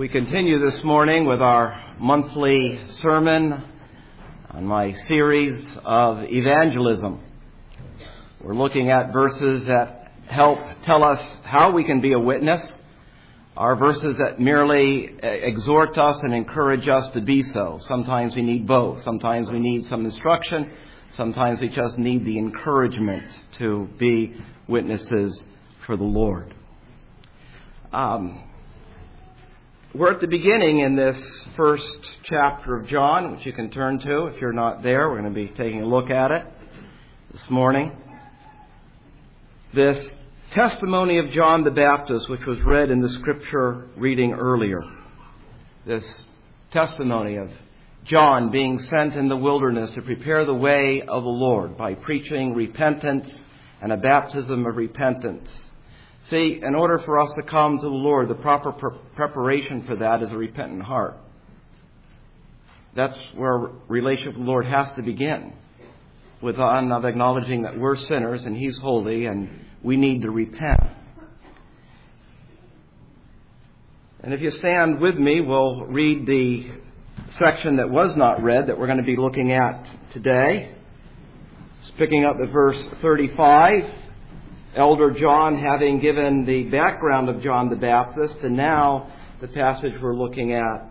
We continue this morning with our monthly sermon on my series of evangelism. We're looking at verses that help tell us how we can be a witness, are verses that merely exhort us and encourage us to be so. Sometimes we need both. Sometimes we need some instruction. Sometimes we just need the encouragement to be witnesses for the Lord. We're at the beginning in this first chapter of John, which you can turn to if you're not there. We're going to be taking a look at it this morning. This testimony of John the Baptist, which was read in the scripture reading earlier. This testimony of John being sent in the wilderness to prepare the way of the Lord by preaching repentance and a baptism of repentance. See, in order for us to come to the Lord, the proper preparation for that is a repentant heart. That's where relationship with the Lord has to begin, with on of acknowledging that we're sinners and He's holy and we need to repent. And if you stand with me, we'll read the section that was not read that we're going to be looking at today. It's picking up at verse 35. Elder John having given the background of John the Baptist, and now the passage we're looking at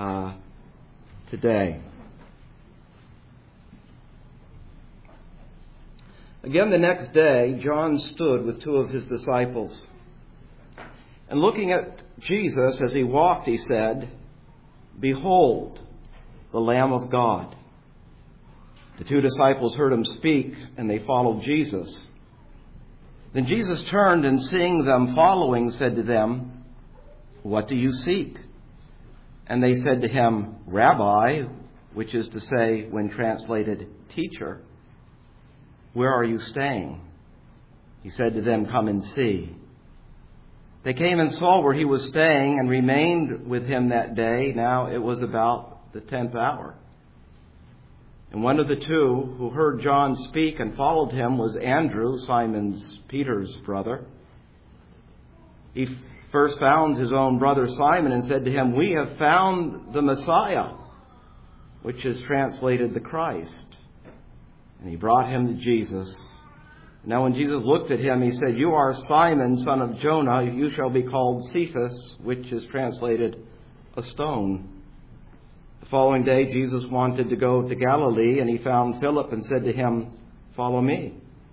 today. Again, the next day, John stood with two of his disciples. And looking at Jesus as he walked, he said, "Behold, the Lamb of God." The two disciples heard him speak, and they followed Jesus. Then Jesus turned and seeing them following, said to them, "What do you seek?" And they said to him, "Rabbi," which is to say, when translated, teacher, "where are you staying?" He said to them, "Come and see." They came and saw where he was staying and remained with him that day. Now it was about the 10th hour. And one of the two who heard John speak and followed him was Andrew, Peter's brother. He first found his own brother Simon and said to him, "We have found the Messiah," which is translated the Christ. And he brought him to Jesus. Now when Jesus looked at him, he said, "You are Simon, son of Jonah. You shall be called Cephas," which is translated a stone. The following day, Jesus wanted to go to Galilee, and he found Philip and said to him, "Follow me."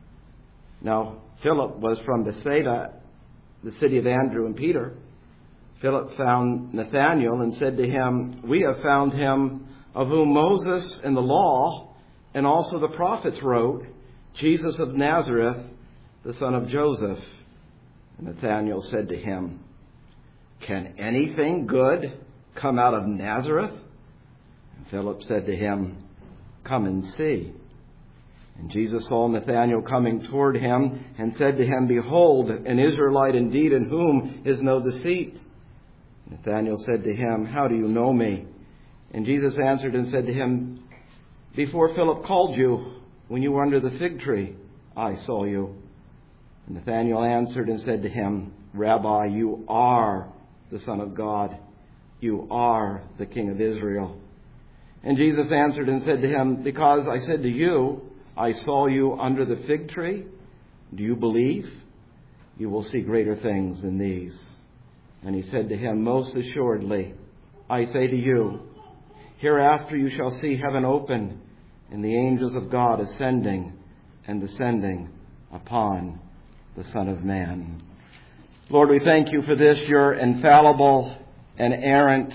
Now, Philip was from Bethsaida, the city of Andrew and Peter. Philip found Nathanael and said to him, "We have found him of whom Moses in the law and also the prophets wrote, Jesus of Nazareth, the son of Joseph." And Nathanael said to him, "Can anything good come out of Nazareth?" And Philip said to him, "Come and see." And Jesus saw Nathanael coming toward him and said to him, "Behold, an Israelite indeed, in whom is no deceit." Nathanael said to him, "How do you know me?" And Jesus answered and said to him, "Before Philip called you, when you were under the fig tree, I saw you." And Nathanael answered and said to him, "Rabbi, you are the Son of God. You are the King of Israel." And Jesus answered and said to him, "Because I said to you, I saw you under the fig tree, do you believe? You will see greater things than these." And he said to him, "Most assuredly, I say to you, hereafter you shall see heaven open, and the angels of God ascending and descending upon the Son of Man." Lord, we thank you for this, your infallible and errant,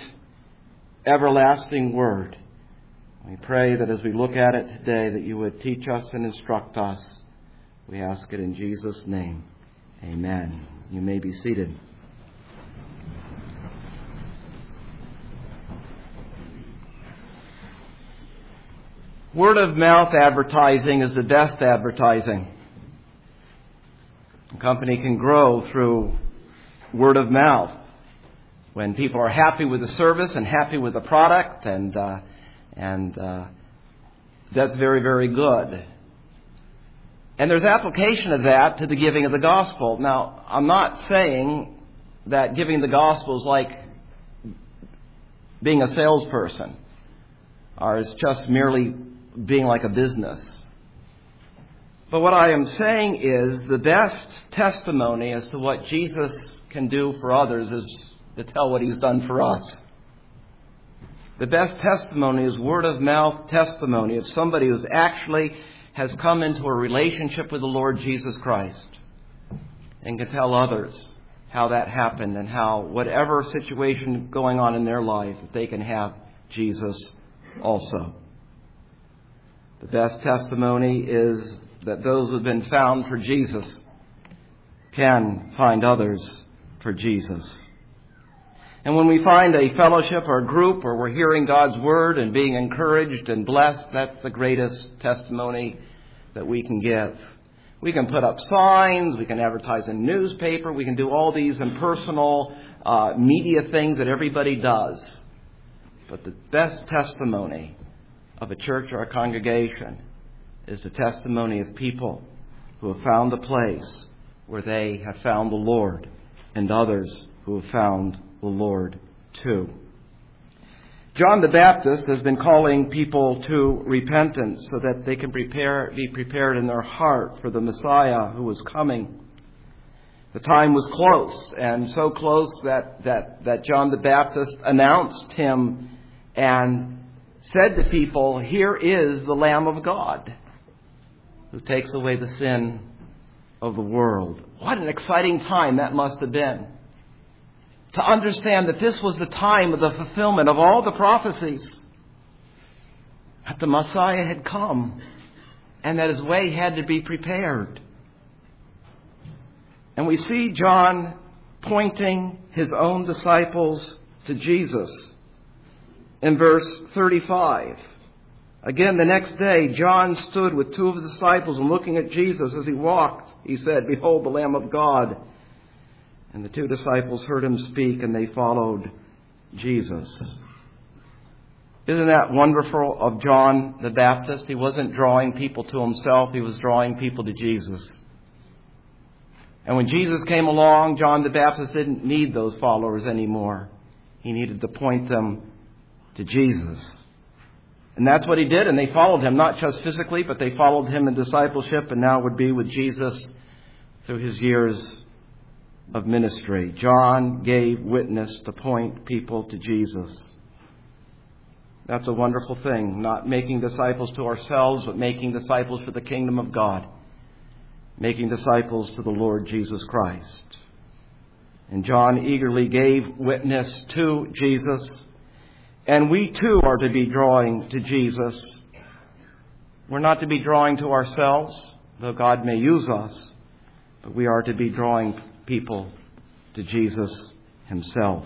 everlasting word. We pray that as we look at it today, that you would teach us and instruct us. We ask it in Jesus' name. Amen. You may be seated. Word of mouth advertising is the best advertising. A company can grow through word of mouth. When people are happy with the service and happy with the product, and that's very, very good. And there's application of that to the giving of the gospel. Now, I'm not saying that giving the gospel is like being a salesperson or as just merely being like a business. But what I am saying is the best testimony as to what Jesus can do for others is to tell what He's done for us. The best testimony is word-of-mouth testimony of somebody who actually has come into a relationship with the Lord Jesus Christ and can tell others how that happened and how whatever situation going on in their life, they can have Jesus also. The best testimony is that those who have been found for Jesus can find others for Jesus. And when we find a fellowship or a group where we're hearing God's Word and being encouraged and blessed, that's the greatest testimony that we can give. We can put up signs, we can advertise in newspaper, we can do all these impersonal media things that everybody does. But the best testimony of a church or a congregation is the testimony of people who have found a place where they have found the Lord and others who have found the Lord too. John the Baptist has been calling people to repentance so that they can be prepared in their heart for the Messiah who was coming. The time was close, and so close that John the Baptist announced Him and said to people, "Here is the Lamb of God who takes away the sin of the world." What an exciting time that must have been. To understand that this was the time of the fulfillment of all the prophecies. That the Messiah had come. And that His way had to be prepared. And we see John pointing his own disciples to Jesus. In verse 35. Again, the next day, John stood with two of the disciples, and looking at Jesus as He walked, he said, "Behold the Lamb of God." And the two disciples heard Him speak, and they followed Jesus. Isn't that wonderful of John the Baptist? He wasn't drawing people to himself. He was drawing people to Jesus. And when Jesus came along, John the Baptist didn't need those followers anymore. He needed to point them to Jesus. And that's what He did, and they followed Him, not just physically, but they followed Him in discipleship, and now would be with Jesus through His years of ministry. John gave witness to point people to Jesus. That's a wonderful thing. Not making disciples to ourselves, but making disciples for the kingdom of God. Making disciples to the Lord Jesus Christ. And John eagerly gave witness to Jesus. And we too are to be drawing to Jesus. We're not to be drawing to ourselves, though God may use us. But we are to be drawing people to Jesus Himself.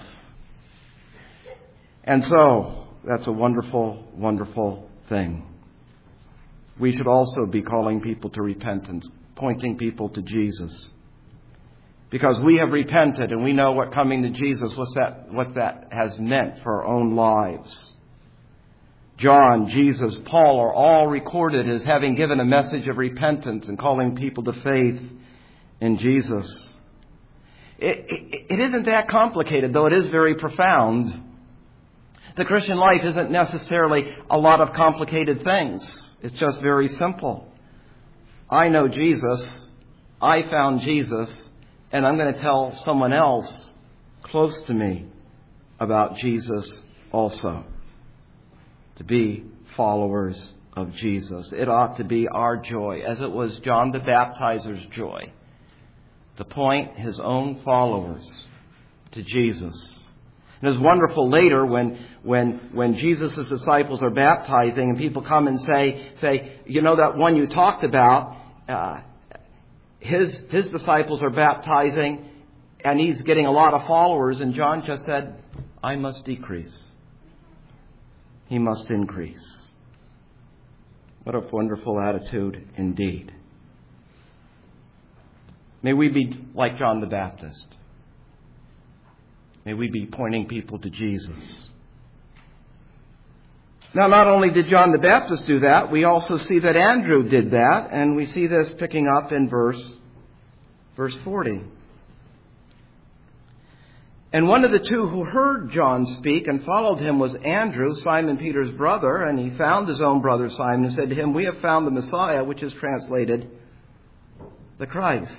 And so, that's a wonderful, wonderful thing. We should also be calling people to repentance, pointing people to Jesus. Because we have repented and we know what coming to Jesus, what that has meant for our own lives. John, Jesus, Paul are all recorded as having given a message of repentance and calling people to faith in Jesus. It isn't that complicated, though it is very profound. The Christian life isn't necessarily a lot of complicated things. It's just very simple. I know Jesus. I found Jesus. And I'm going to tell someone else close to me about Jesus also. To be followers of Jesus. It ought to be our joy, as it was John the Baptizer's joy, to point his own followers to Jesus. And it's wonderful later when Jesus' disciples are baptizing and people come and say, "You know that one you talked about, his disciples are baptizing and he's getting a lot of followers." And John just said, "I must decrease. He must increase." What a wonderful attitude indeed. May we be like John the Baptist. May we be pointing people to Jesus. Now, not only did John the Baptist do that, we also see that Andrew did that, and we see this picking up in verse 40. And one of the two who heard John speak and followed him was Andrew, Simon Peter's brother, and he found his own brother Simon and said to him, "We have found the Messiah," which is translated the Christ.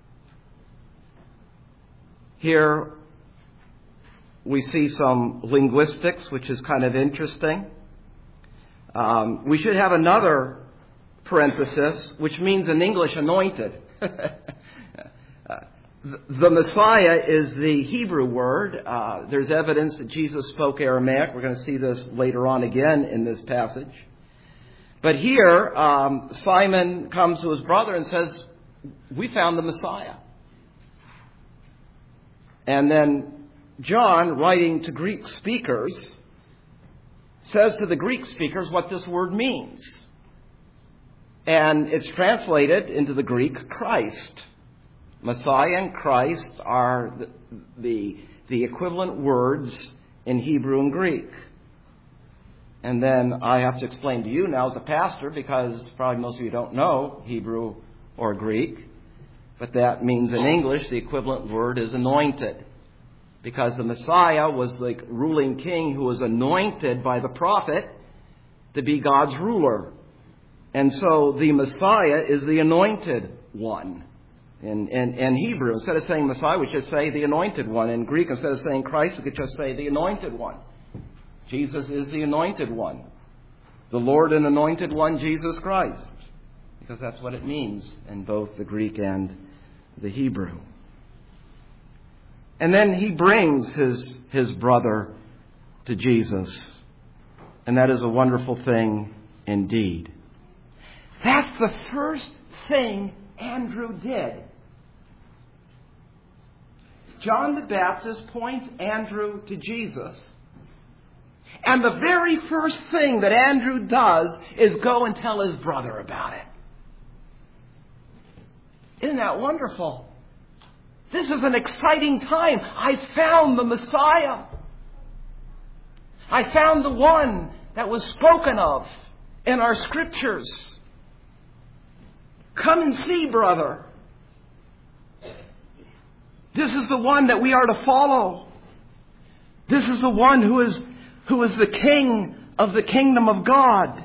Here we see some linguistics, which is kind of interesting. We should have another parenthesis, which means in English anointed. The Messiah is the Hebrew word. There's evidence that Jesus spoke Aramaic. We're going to see this later on again in this passage. But here, Simon comes to his brother and says, "We found the Messiah." And then John, writing to Greek speakers, says to the Greek speakers what this word means. And it's translated into the Greek Christ. Messiah and Christ are the equivalent words in Hebrew and Greek. And then I have to explain to you now as a pastor, because probably most of you don't know Hebrew or Greek, but that means in English the equivalent word is anointed. Because the Messiah was the ruling king who was anointed by the prophet to be God's ruler. And so the Messiah is the anointed one. In Hebrew, instead of saying Messiah, we should say the anointed one. In Greek, instead of saying Christ, we could just say the anointed one. Jesus is the anointed one. The Lord and anointed one, Jesus Christ. Because that's what it means in both the Greek and the Hebrew. And then he brings his brother to Jesus. And that is a wonderful thing indeed. That's the first thing Andrew did. John the Baptist points Andrew to Jesus. And the very first thing that Andrew does is go and tell his brother about it. Isn't that wonderful? This is an exciting time. I found the Messiah. I found the one that was spoken of in our scriptures. Come and see, brother. This is the one that we are to follow. This is the one who is the king of the kingdom of God.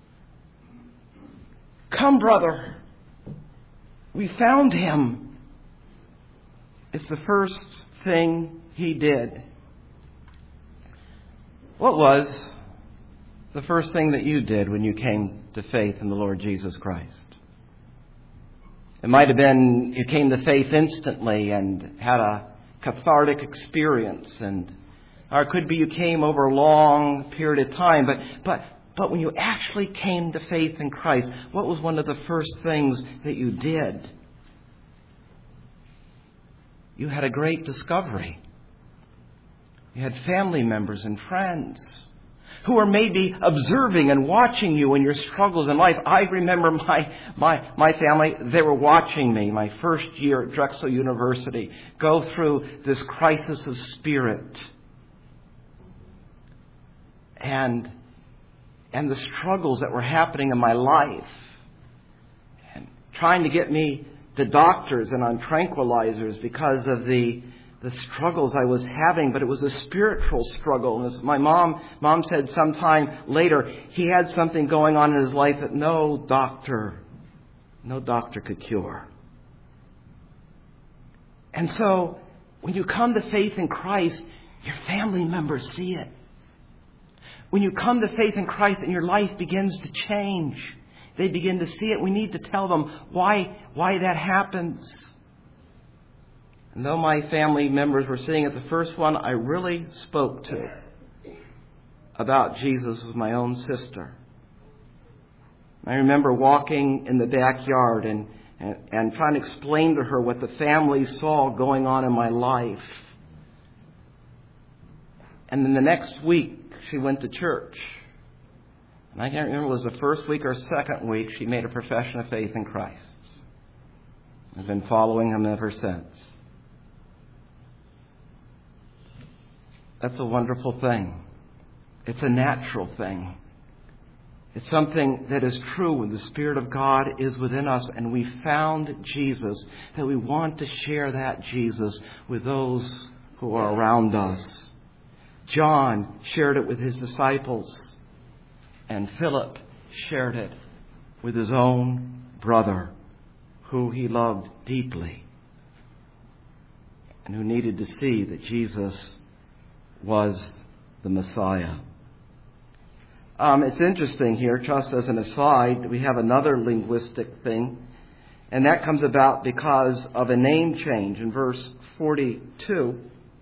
Come, brother. We found him. It's the first thing he did. What was the first thing that you did when you came to faith in the Lord Jesus Christ? It might have been you came to faith instantly and had a cathartic experience, or it could be you came over a long period of time. But when you actually came to faith in Christ, what was one of the first things that you did? You had a great discovery. You had family members and friends who were maybe observing and watching you in your struggles in life. I remember my family, they were watching me my first year at Drexel University go through this crisis of spirit. And the struggles that were happening in my life. And trying to get me to doctors and on tranquilizers because of the struggles I was having, but it was a spiritual struggle. And as my mom said sometime later, he had something going on in his life that no doctor could cure. And so, when you come to faith in Christ, your family members see it. When you come to faith in Christ and your life begins to change, they begin to see it. We need to tell them why that happens. And though my family members were seeing it, the first one I really spoke to about Jesus was my own sister. I remember walking in the backyard and trying to explain to her what the family saw going on in my life. And then the next week, she went to church. And I can't remember if it was the first week or second week, she made a profession of faith in Christ. I've been following him ever since. That's a wonderful thing. It's a natural thing. It's something that is true when the Spirit of God is within us and we found Jesus, that we want to share that Jesus with those who are around us. John shared it with his disciples, and Philip shared it with his own brother, who he loved deeply, and who needed to see that Jesus was the Messiah. It's interesting here, just as an aside, we have another linguistic thing, and that comes about because of a name change. In verse 42,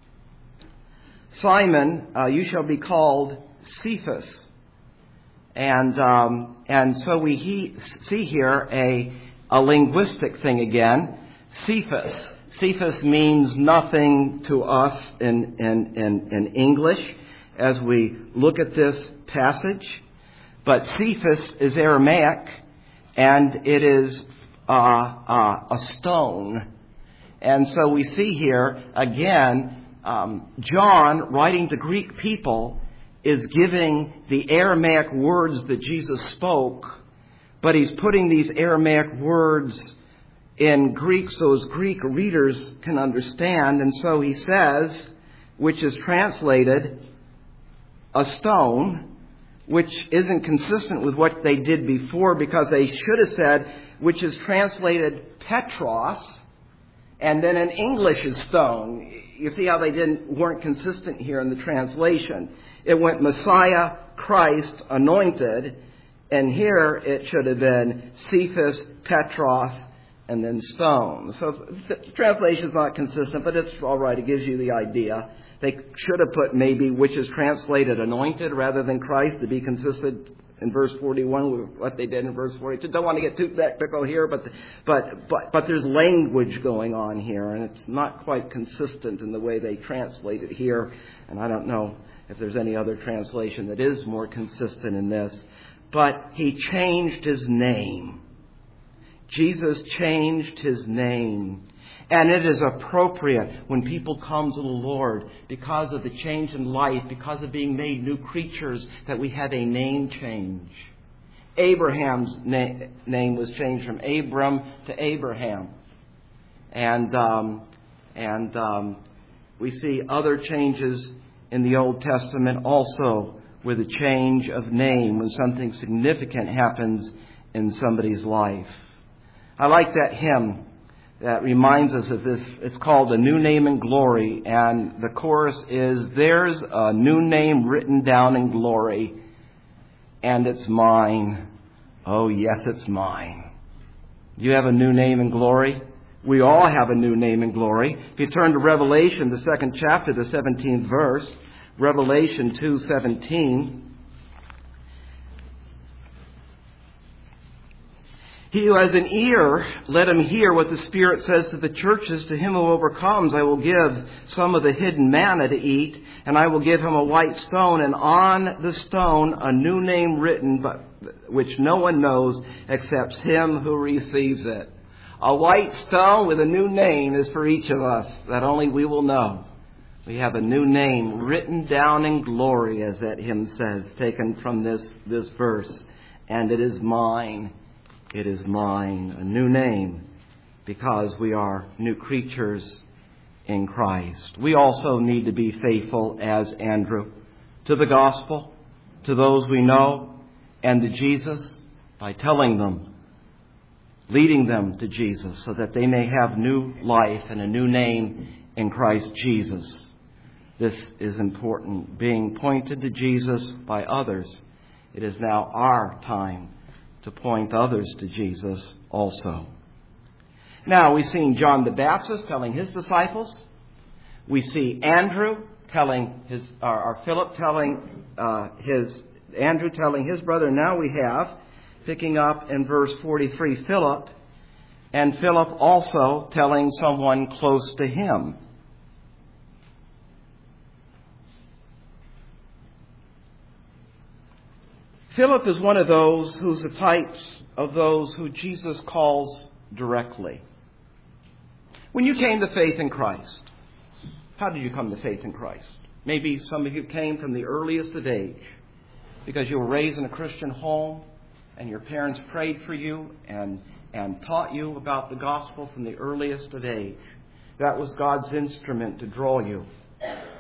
Simon, you shall be called Cephas. And so we see here a linguistic thing again. Cephas. Cephas means nothing to us in English as we look at this passage. But Cephas is Aramaic, and it is a stone. And so we see here, again, John, writing to Greek people, is giving the Aramaic words that Jesus spoke, but he's putting these Aramaic words in Greek so as Greek readers can understand. And so he says, which is translated a stone, which isn't consistent with what they did before, because they should have said, which is translated Petros, and then in English is stone. You see how they weren't consistent here in the translation. It went Messiah, Christ, anointed, and here it should have been Cephas, Petros, and then stone. So the translation's not consistent, but it's all right. It gives you the idea. They should have put maybe which is translated anointed rather than Christ to be consistent in verse 41 with what they did in verse 42. Don't want to get too technical here, but there's language going on here, and it's not quite consistent in the way they translate it here. And I don't know if there's any other translation that is more consistent in this. But he changed his name. Jesus changed his name. And it is appropriate when people come to the Lord because of the change in life, because of being made new creatures, that we have a name change. Abraham's name was changed from Abram to Abraham. And we see other changes in the Old Testament also with a change of name when something significant happens in somebody's life. I like that hymn that reminds us of this. It's called A New Name in Glory, and the chorus is, there's a new name written down in glory, and it's mine. Oh, yes, it's mine. Do you have a new name in glory? We all have a new name in glory. If you turn to Revelation, the 2nd chapter, the 17th verse, Revelation 2:17. He who has an ear, let him hear what the Spirit says to the churches. To him who overcomes, I will give some of the hidden manna to eat, and I will give him a white stone, and on the stone a new name written, but which no one knows except him who receives it. A white stone with a new name is for each of us, that only we will know. We have a new name written down in glory, as that hymn says, taken from this verse. And it is mine. It is mine. A new name, because we are new creatures in Christ. We also need to be faithful, as Andrew, to the gospel, to those we know, and to Jesus, by telling them, leading them to Jesus, so that they may have new life and a new name in Christ Jesus. This is important. Being pointed to Jesus by others, it is now our time to point others to Jesus also. Now, we've seen John the Baptist telling his disciples. We see Andrew telling Philip telling Andrew telling his brother. Now we have, picking up in verse 43, Philip, and Philip also telling someone close to him. Philip is one of those who's the types of those who Jesus calls directly. When you came to faith in Christ, how did you come to faith in Christ? Maybe some of you came from the earliest of age because you were raised in a Christian home and your parents prayed for you and taught you about the gospel from the earliest of age. That was God's instrument to draw you.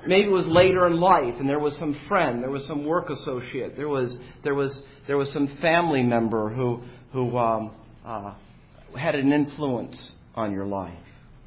Maybe it was later in life, and there was some friend, there was some work associate, there was some family member who had an influence on your life.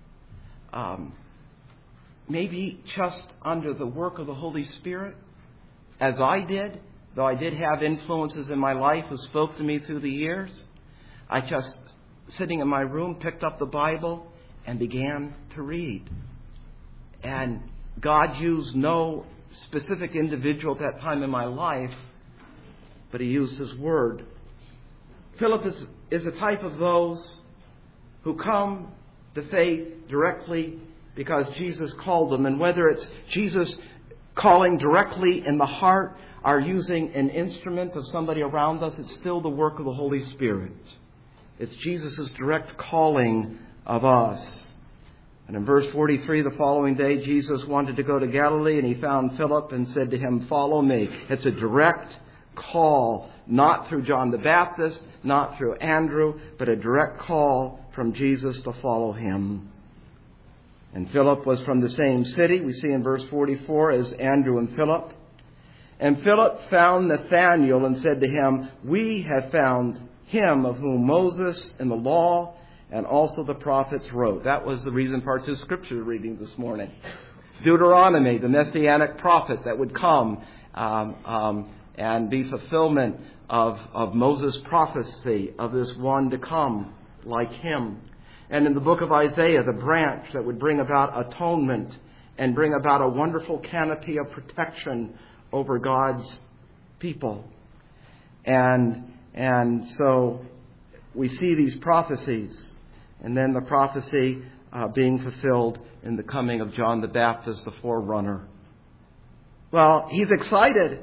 Maybe just under the work of the Holy Spirit, as I did, though I did have influences in my life who spoke to me through the years. I just, sitting in my room, picked up the Bible and began to read. And God used no specific individual at that time in my life, but He used His Word. Philip is the type of those who come to faith directly because Jesus called them. And whether it's Jesus calling directly in the heart or using an instrument of somebody around us, it's still the work of the Holy Spirit. It's Jesus' direct calling of us. And in verse 43, the following day, Jesus wanted to go to Galilee, and He found Philip and said to him, "Follow me." It's a direct call, not through John the Baptist, not through Andrew, but a direct call from Jesus to follow Him. And Philip was from the same city, we see in verse 44, as Andrew and Philip. And Philip found Nathanael and said to him, "We have found him of whom Moses and the law and also the prophets wrote." That was the reason for our scripture reading this morning. Deuteronomy, the messianic prophet that would come and be fulfillment of Moses' prophecy of this one to come like him. And in the book of Isaiah, the branch that would bring about atonement and bring about a wonderful canopy of protection over God's people. And so we see these prophecies, and then the prophecy being fulfilled in the coming of John the Baptist, the forerunner. Well, he's excited.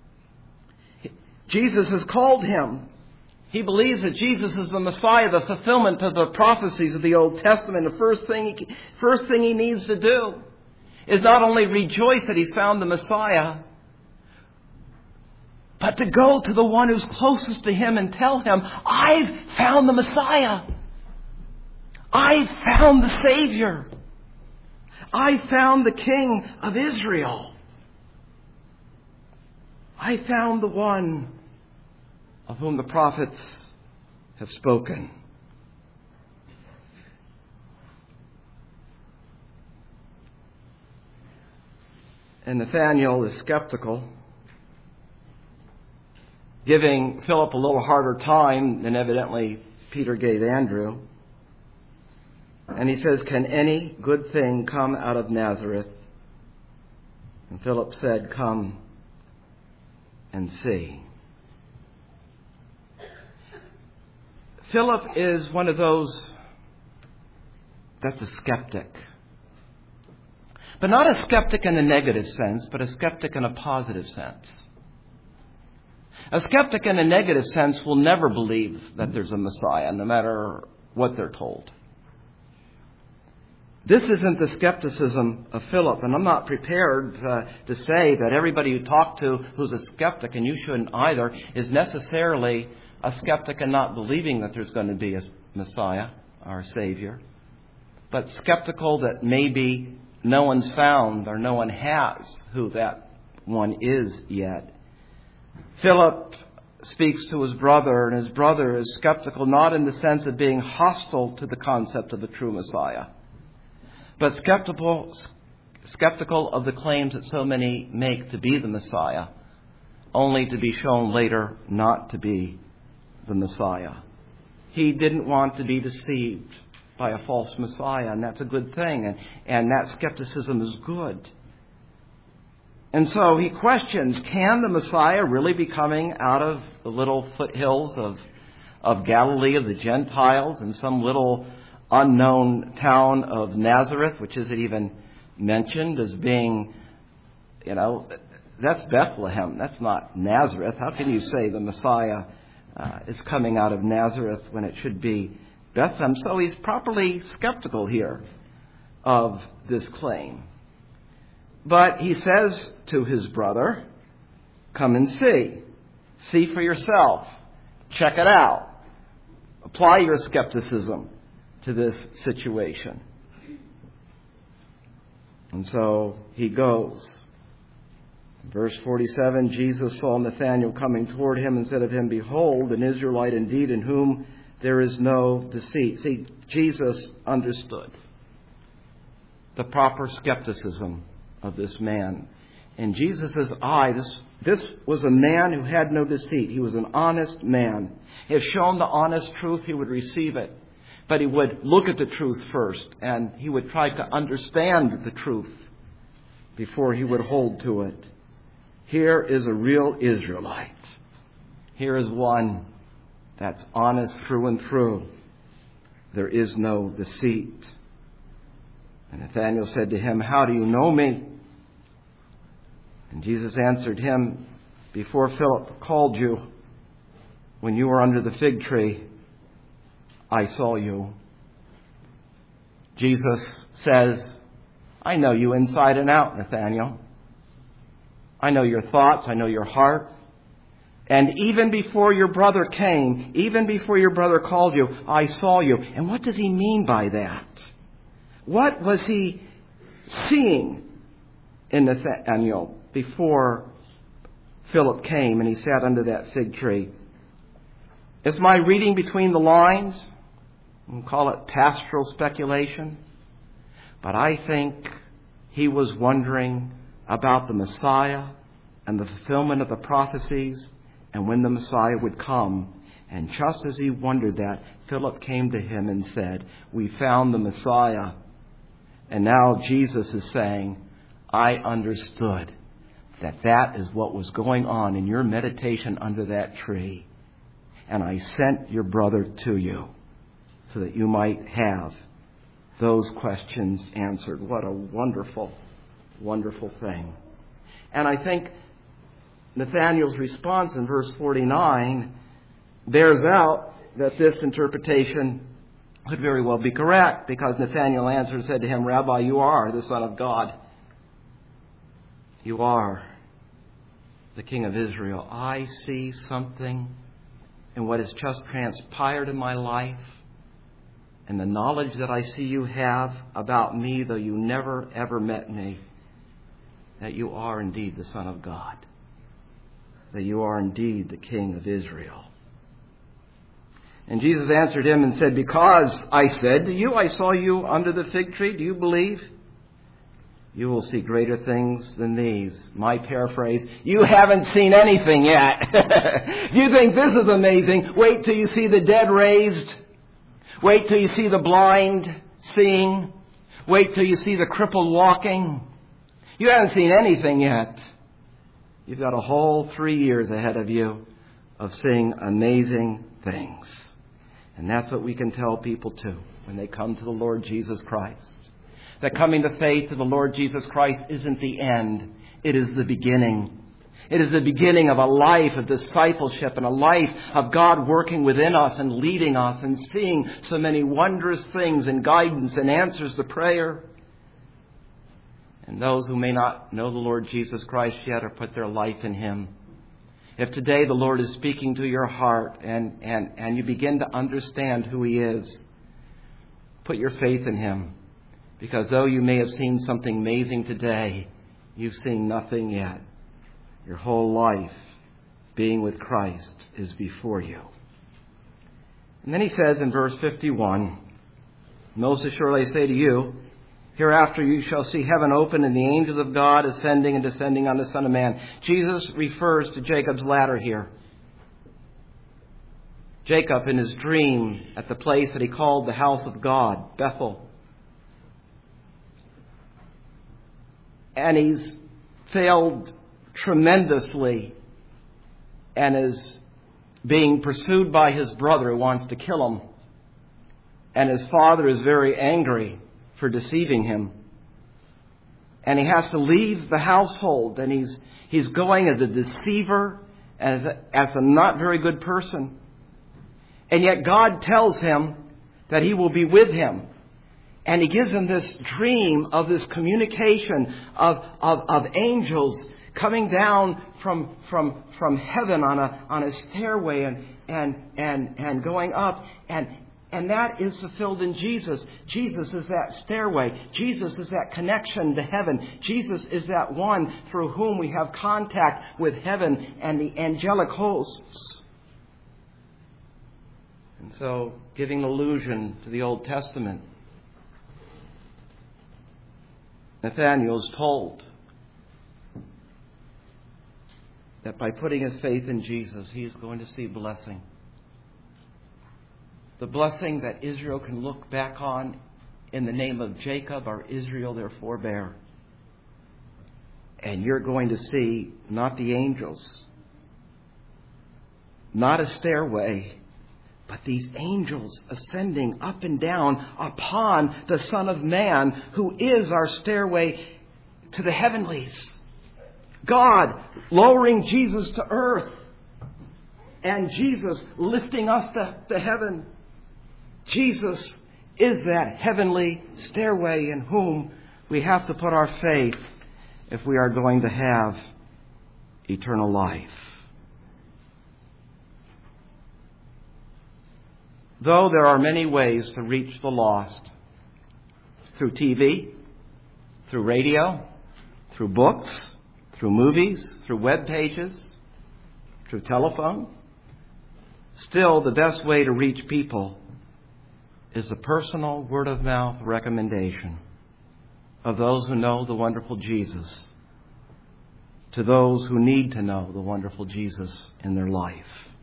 Jesus has called him. He believes that Jesus is the Messiah, the fulfillment of the prophecies of the Old Testament. The first thing he needs to do is not only rejoice that he's found the Messiah, but to go to the one who's closest to him and tell him, "I've found the Messiah. I've found the Savior. I found the King of Israel. I found the one of whom the prophets have spoken." And Nathanael is skeptical, giving Philip a little harder time than evidently Peter gave Andrew. And he says, "Can any good thing come out of Nazareth?" And Philip said, "Come and see." Philip is one of those that's a skeptic. But not a skeptic in a negative sense, but a skeptic in a positive sense. A skeptic in a negative sense will never believe that there's a Messiah, no matter what they're told. This isn't the skepticism of Philip, and I'm not prepared to say that everybody you talk to who's a skeptic, and you shouldn't either, is necessarily a skeptic and not believing that there's going to be a Messiah, our Savior, but skeptical that maybe no one's found or no one has who that one is yet. Philip speaks to his brother, and his brother is skeptical, not in the sense of being hostile to the concept of the true Messiah, but skeptical of the claims that so many make to be the Messiah, only to be shown later not to be the Messiah. He didn't want to be deceived by a false Messiah, and that's a good thing, and that skepticism is good. And so he questions, can the Messiah really be coming out of the little foothills of Galilee of the Gentiles in some little unknown town of Nazareth, which isn't even mentioned as being, that's Bethlehem. That's not Nazareth. How can you say the Messiah is coming out of Nazareth when it should be Bethlehem? So he's properly skeptical here of this claim. But he says to his brother, "Come and see. See for yourself. Check it out. Apply your skepticism to this situation." And so he goes. Verse 47, Jesus saw Nathanael coming toward him and said of him, "Behold, an Israelite indeed, in whom there is no deceit." See, Jesus understood the proper skepticism of this man. In Jesus' eye, this was a man who had no deceit. He was an honest man. If shown the honest truth, he would receive it. But he would look at the truth first, and he would try to understand the truth before he would hold to it. Here is a real Israelite. Here is one that's honest through and through. There is no deceit. And Nathanael said to him, "How do you know me?" And Jesus answered him, "Before Philip called you, when you were under the fig tree, I saw you." Jesus says, "I know you inside and out, Nathanael. I know your thoughts. I know your heart. And even before your brother came, even before your brother called you, I saw you." And what does he mean by that? What was he seeing in Nathanael before Philip came and he sat under that fig tree? Is my reading between the lines? We'll call it pastoral speculation. But I think he was wondering about the Messiah and the fulfillment of the prophecies and when the Messiah would come. And just as he wondered that, Philip came to him and said, "We found the Messiah." And now Jesus is saying, "I understood that is what was going on in your meditation under that tree. And I sent your brother to you so that you might have those questions answered." What a wonderful, wonderful thing. And I think Nathanael's response in verse 49 bears out that this interpretation could very well be correct, because Nathanael answered and said to him, "Rabbi, you are the Son of God. You are the King of Israel." I see something in what has just transpired in my life and the knowledge that I see you have about me, though you never ever met me, that you are indeed the Son of God, that you are indeed the King of Israel. And Jesus answered him and said, "Because I said to you, I saw you under the fig tree, do you believe? You will see greater things than these." My paraphrase, you haven't seen anything yet. You think this is amazing. Wait till you see the dead raised. Wait till you see the blind seeing. Wait till you see the crippled walking. You haven't seen anything yet. You've got a whole 3 years ahead of you of seeing amazing things. And that's what we can tell people too when they come to the Lord Jesus Christ. That coming to faith in the Lord Jesus Christ isn't the end. It is the beginning. It is the beginning of a life of discipleship and a life of God working within us and leading us and seeing so many wondrous things and guidance and answers to prayer. And those who may not know the Lord Jesus Christ yet or put their life in Him, if today the Lord is speaking to your heart and you begin to understand who He is, put your faith in Him. Because though you may have seen something amazing today, you've seen nothing yet. Your whole life being with Christ is before you. And then he says in verse 51, "Most assuredly I say to you, hereafter you shall see heaven open and the angels of God ascending and descending on the Son of Man." Jesus refers to Jacob's ladder here. Jacob in his dream at the place that he called the house of God, Bethel. And he's failed tremendously and is being pursued by his brother who wants to kill him. And his father is very angry for deceiving him. And he has to leave the household, and he's going as a deceiver, as a not very good person. And yet God tells him that He will be with him. And He gives him this dream of this communication of angels coming down from heaven on a stairway and going up. And And that is fulfilled in Jesus. Jesus is that stairway. Jesus is that connection to heaven. Jesus is that one through whom we have contact with heaven and the angelic hosts. And so, giving allusion to the Old Testament, Nathanael is told that by putting his faith in Jesus, he is going to see blessing. The blessing that Israel can look back on in the name of Jacob, or Israel, their forebear. And you're going to see not the angels, not a stairway, but these angels ascending up and down upon the Son of Man, who is our stairway to the heavenlies. God lowering Jesus to earth, and Jesus lifting us to heaven. Jesus is that heavenly stairway in whom we have to put our faith if we are going to have eternal life. Though there are many ways to reach the lost, through TV, through radio, through books, through movies, through web pages, through telephone, still the best way to reach people is a personal word-of-mouth recommendation of those who know the wonderful Jesus to those who need to know the wonderful Jesus in their life.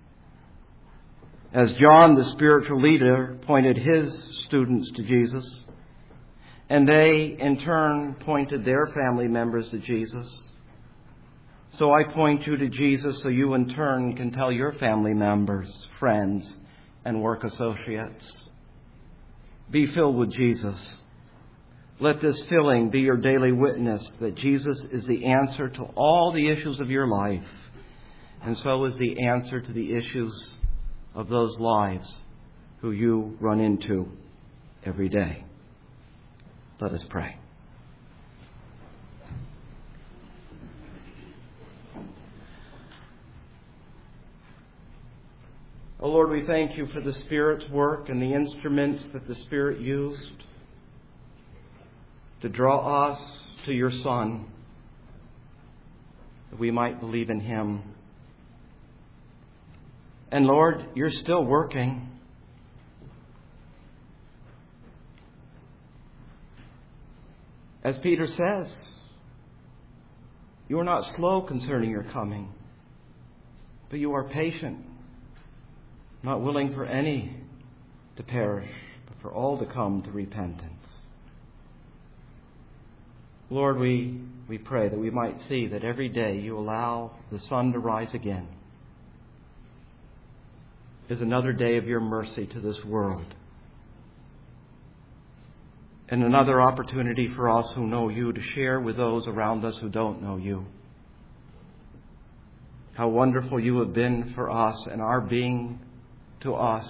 As John, the spiritual leader, pointed his students to Jesus, and they, in turn, pointed their family members to Jesus, so I point you to Jesus so you, in turn, can tell your family members, friends, and work associates. Be filled with Jesus. Let this filling be your daily witness that Jesus is the answer to all the issues of your life, and so is the answer to the issues of those lives who you run into every day. Let us pray. Oh Lord, we thank you for the Spirit's work and the instruments that the Spirit used to draw us to your Son, that we might believe in him. And Lord, you're still working. As Peter says, you are not slow concerning your coming, but you are patient, not willing for any to perish, but for all to come to repentance. Lord, we pray that we might see that every day you allow the sun to rise again is another day of your mercy to this world, and another opportunity for us who know you to share with those around us who don't know you how wonderful you have been for us and are being to us,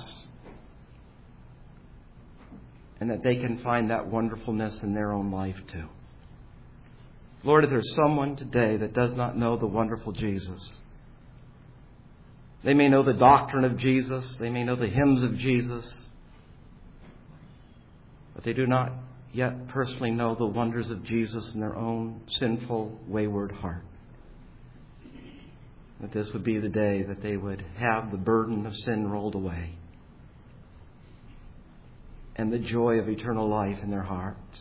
and that they can find that wonderfulness in their own life too. Lord, if there's someone today that does not know the wonderful Jesus, they may know the doctrine of Jesus, they may know the hymns of Jesus, but they do not yet personally know the wonders of Jesus in their own sinful, wayward heart. That this would be the day that they would have the burden of sin rolled away and the joy of eternal life in their hearts.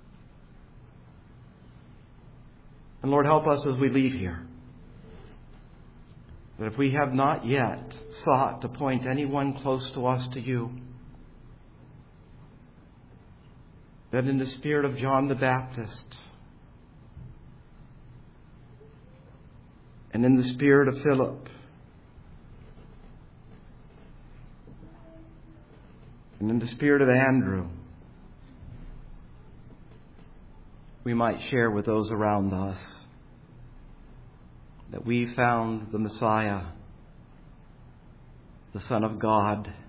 And Lord, help us as we leave here, that if we have not yet sought to point anyone close to us to you, that in the spirit of John the Baptist and in the spirit of Philip and in the spirit of Andrew, we might share with those around us that we found the Messiah, the Son of God,